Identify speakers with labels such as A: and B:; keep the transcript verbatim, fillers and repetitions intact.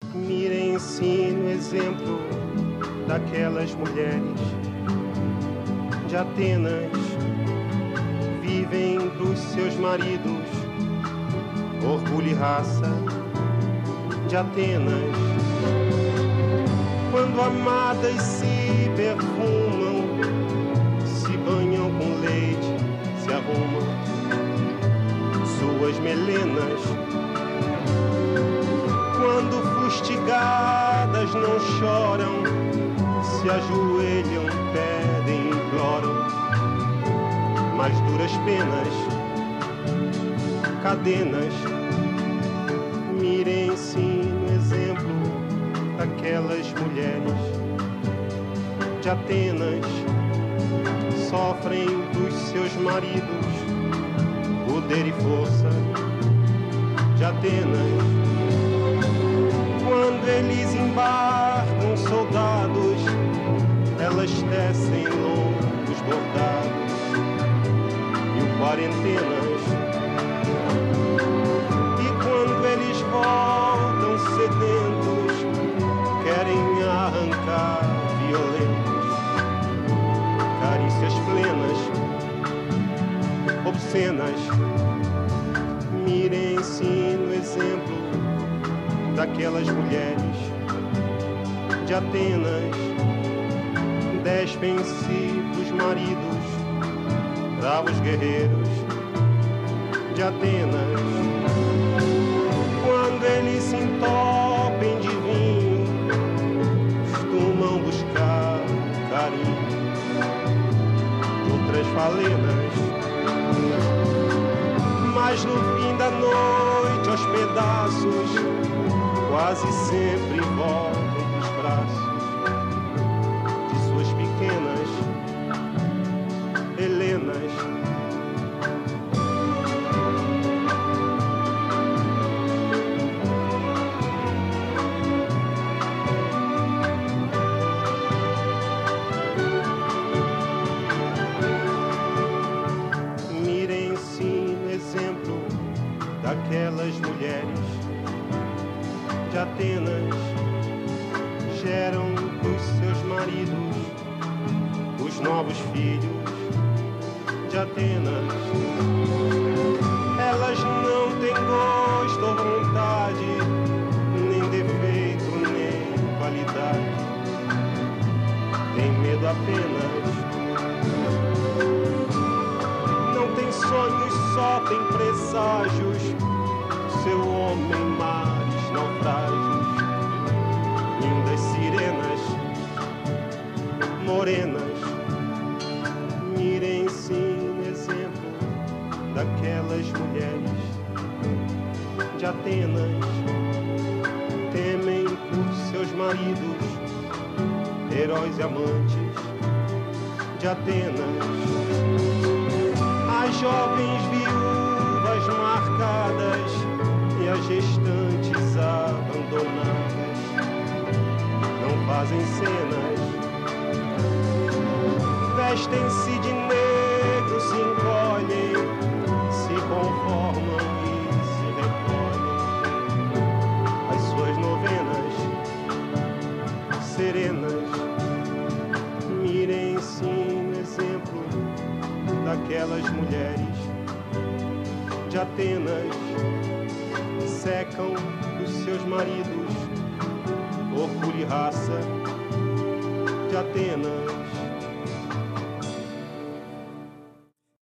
A: Mirem, ensino, exemplo daquelas mulheres de Atenas, vivem pros seus maridos, orgulho e raça de Atenas. Quando amadas se perfumam, se banham com leite, se arrumam suas melenas. Quando fustigadas não choram, se ajoelham, pedem, imploram mais duras penas, cadenas. Mirem, ensino, exemplo daquelas mulheres de Atenas, sofrem dos seus maridos poder e força de Atenas. Quando eles embarcam soldados, elas tecem longos bordados, mil quarentenas. E quando eles voltam sedentos, querem arrancar violentos carícias plenas, obscenas. Mirem, ensino, exemplo daquelas mulheres de Atenas, despem-se pros maridos, bravos guerreiros de Atenas. Quando eles se entopem de vinho, costumam buscar carinho de outras falenas. Mas no fim da noite, aos pedaços, quase sempre voltam pros braços de suas pequenas Helenas. Mirem, ensino, exemplo daquelas mulheres de Atenas, geram dos seus maridos os novos filhos de Atenas. Elas não têm gosto ou vontade, nem defeito, nem qualidade, tem medo apenas. Não tem sonhos, só tem presságios, seu homem mares, naufrágios, lindas sirenas, morenas. Mirem, ensino, exemplo daquelas mulheres de Atenas, temem por seus maridos, heróis e amantes de Atenas. As jovens viúvas marcadas e as gestantes abandonadas não fazem cenas, vestem-se de negro, se encolhem, se conformam e se recolhem às suas novenas serenas. Mirem, ensino, exemplo daquelas mulheres de Atenas, secam os seus maridos, orgulho e raça de Atenas.